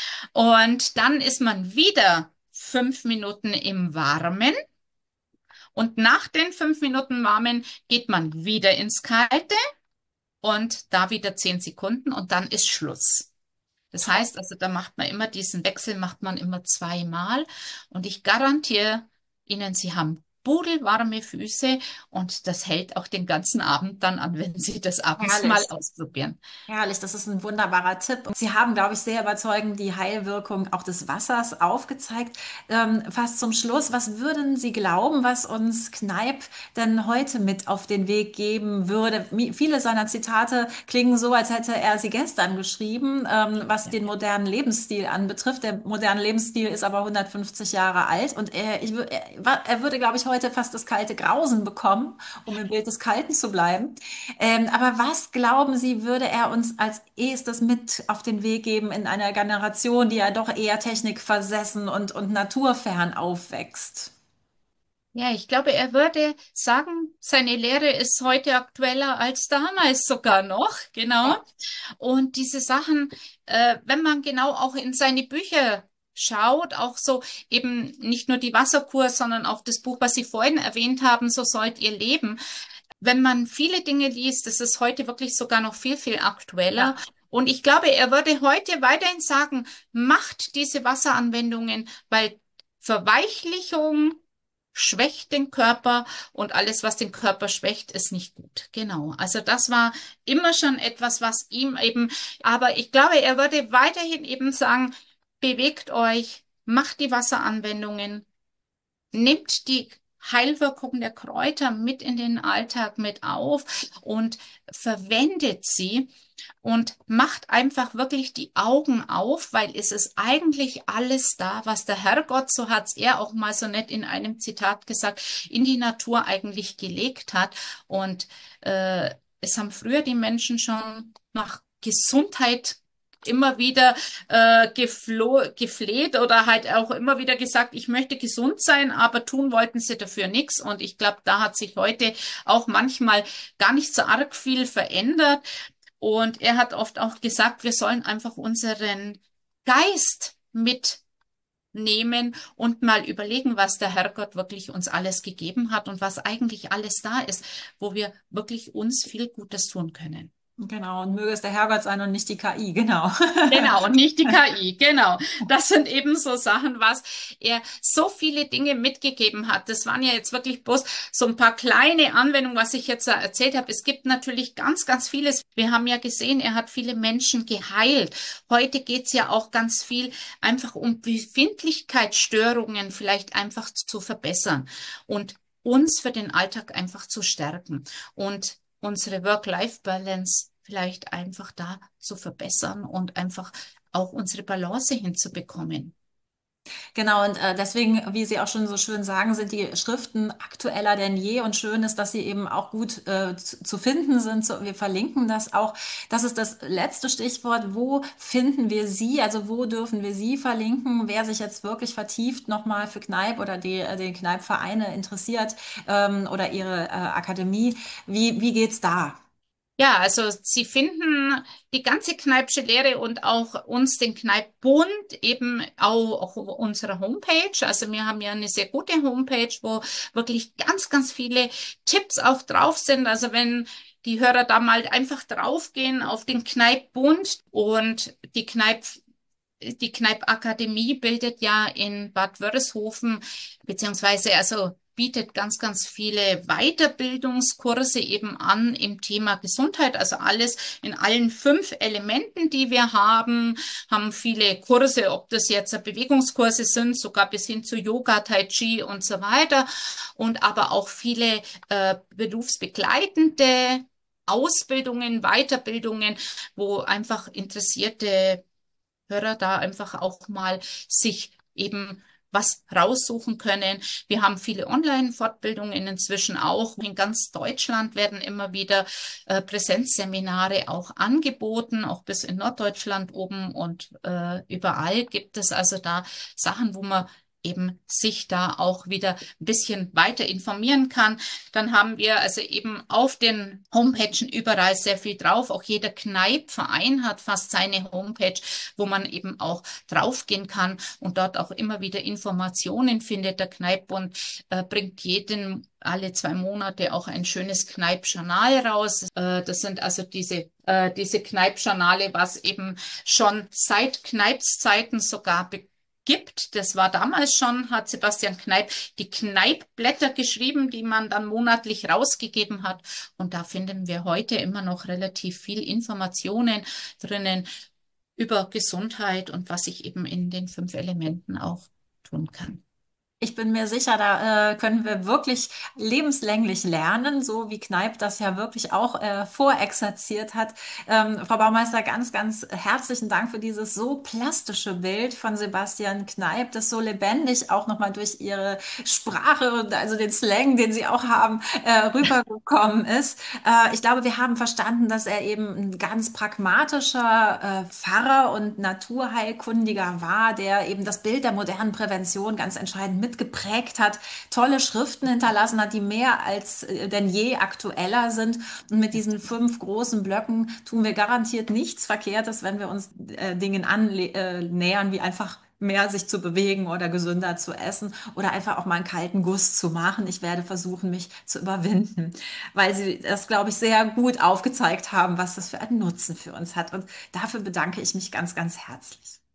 Und dann ist man wieder 5 Minuten im Warmen. Und nach den 5 Minuten Warmen geht man wieder ins Kalte und da wieder 10 Sekunden und dann ist Schluss. Das heißt also, da macht man immer diesen Wechsel, macht man immer zweimal. Und ich garantiere Ihnen, Sie haben pudelwarme Füße und das hält auch den ganzen Abend dann an, wenn Sie das abends mal Herrlich. ausprobieren. Herrlich, das ist ein wunderbarer Tipp. Und Sie haben, glaube ich, sehr überzeugend die Heilwirkung auch des Wassers aufgezeigt. Fast zum Schluss, was würden Sie glauben, was uns Kneipp denn heute mit auf den Weg geben würde? Viele seiner Zitate klingen so, als hätte er sie gestern geschrieben, was Ja. den modernen Lebensstil anbetrifft. Der moderne Lebensstil ist aber 150 Jahre alt und er würde, glaube ich, heute fast das kalte Grausen bekommen, um im Bild des Kalten zu bleiben. Aber was glauben Sie, würde er uns als erstes mit auf den Weg geben in einer Generation, die ja doch eher technikversessen und naturfern aufwächst? Ja, ich glaube, er würde sagen, seine Lehre ist heute aktueller als damals sogar noch, genau. Ja. Und diese Sachen, wenn man genau auch in seine Bücher schaut, auch so eben nicht nur die Wasserkur, sondern auch das Buch, was Sie vorhin erwähnt haben, so sollt ihr leben. Wenn man viele Dinge liest, das ist heute wirklich sogar noch viel, viel aktueller. Ja. Und ich glaube, er würde heute weiterhin sagen, macht diese Wasseranwendungen, weil Verweichlichung schwächt den Körper und alles, was den Körper schwächt, ist nicht gut. Genau. Also das war immer schon etwas, was ihm eben, aber ich glaube, er würde weiterhin eben sagen, bewegt euch, macht die Wasseranwendungen, nehmt die Heilwirkung der Kräuter mit in den Alltag mit auf und verwendet sie und macht einfach wirklich die Augen auf, weil es ist eigentlich alles da, was der Herrgott, so hat es er auch mal so nett in einem Zitat gesagt, in die Natur eigentlich gelegt hat. Und es haben früher die Menschen schon nach Gesundheit immer wieder gefleht oder halt auch immer wieder gesagt, ich möchte gesund sein, aber tun wollten sie dafür nichts. Und ich glaube, da hat sich heute auch manchmal gar nicht so arg viel verändert. Und er hat oft auch gesagt, wir sollen einfach unseren Geist mitnehmen und mal überlegen, was der Herrgott wirklich uns alles gegeben hat und was eigentlich alles da ist, wo wir wirklich uns viel Gutes tun können. Genau, und möge es der Herrgott sein und nicht die KI, genau. Genau, und nicht die KI, genau. Das sind eben so Sachen, was er so viele Dinge mitgegeben hat. Das waren ja jetzt wirklich bloß so ein paar kleine Anwendungen, was ich jetzt erzählt habe. Es gibt natürlich ganz, ganz vieles. Wir haben ja gesehen, er hat viele Menschen geheilt. Heute geht's ja auch ganz viel einfach um Befindlichkeitsstörungen vielleicht einfach zu verbessern und uns für den Alltag einfach zu stärken und unsere Work-Life-Balance vielleicht einfach da zu verbessern und einfach auch unsere Balance hinzubekommen. Genau, und deswegen, wie Sie auch schon so schön sagen, sind die Schriften aktueller denn je und schön ist, dass sie eben auch gut zu finden sind. So, wir verlinken das auch. Das ist das letzte Stichwort. Wo finden wir Sie? Also wo dürfen wir Sie verlinken? Wer sich jetzt wirklich vertieft nochmal für Kneipp oder die Kneipp-Vereine interessiert oder Ihre Akademie, wie geht's da? Ja, also Sie finden die ganze Kneippsche Lehre und auch uns, den Kneipp-Bund, eben auch auf unserer Homepage. Also wir haben ja eine sehr gute Homepage, wo wirklich ganz, ganz viele Tipps auch drauf sind. Also wenn die Hörer da mal einfach draufgehen auf den Kneipp-Bund und die Kneipp-Akademie bildet ja in Bad Wörishofen, beziehungsweise also bietet ganz, ganz viele Weiterbildungskurse eben an im Thema Gesundheit. Also alles in allen 5 Elementen, die wir haben viele Kurse, ob das jetzt Bewegungskurse sind, sogar bis hin zu Yoga, Tai Chi und so weiter. Und aber auch viele berufsbegleitende Ausbildungen, Weiterbildungen, wo einfach interessierte Hörer da einfach auch mal sich eben was raussuchen können. Wir haben viele Online-Fortbildungen inzwischen auch. In ganz Deutschland werden immer wieder Präsenzseminare auch angeboten, auch bis in Norddeutschland oben und überall gibt es also da Sachen, wo man eben sich da auch wieder ein bisschen weiter informieren kann. Dann haben wir also eben auf den Homepagen überall sehr viel drauf. Auch jeder Kneippverein hat fast seine Homepage, wo man eben auch draufgehen kann und dort auch immer wieder Informationen findet. Der Kneippbund bringt alle 2 Monate auch ein schönes Kneipp-Journal raus. Das sind also diese Kneipp-Journale, was eben schon seit Kneips Zeiten sogar gibt. Das war damals schon, hat Sebastian Kneipp die Kneipp-Blätter geschrieben, die man dann monatlich rausgegeben hat. Und da finden wir heute immer noch relativ viel Informationen drinnen über Gesundheit und was ich eben in den 5 Elementen auch tun kann. Ich bin mir sicher, da können wir wirklich lebenslänglich lernen, so wie Kneipp das ja wirklich auch vorexerziert hat. Frau Baumeister, ganz, ganz herzlichen Dank für dieses so plastische Bild von Sebastian Kneipp, das so lebendig auch nochmal durch Ihre Sprache und also den Slang, den Sie auch haben, rübergekommen ist. Ich glaube, wir haben verstanden, dass er eben ein ganz pragmatischer Pfarrer und Naturheilkundiger war, der eben das Bild der modernen Prävention ganz entscheidend mitgeprägt hat, tolle Schriften hinterlassen hat, die mehr als denn je aktueller sind. Und mit diesen 5 großen Blöcken tun wir garantiert nichts Verkehrtes, wenn wir uns Dingen annähern, wie einfach mehr sich zu bewegen oder gesünder zu essen oder einfach auch mal einen kalten Guss zu machen. Ich werde versuchen, mich zu überwinden, weil Sie das, glaube ich, sehr gut aufgezeigt haben, was das für einen Nutzen für uns hat. Und dafür bedanke ich mich ganz, ganz herzlich.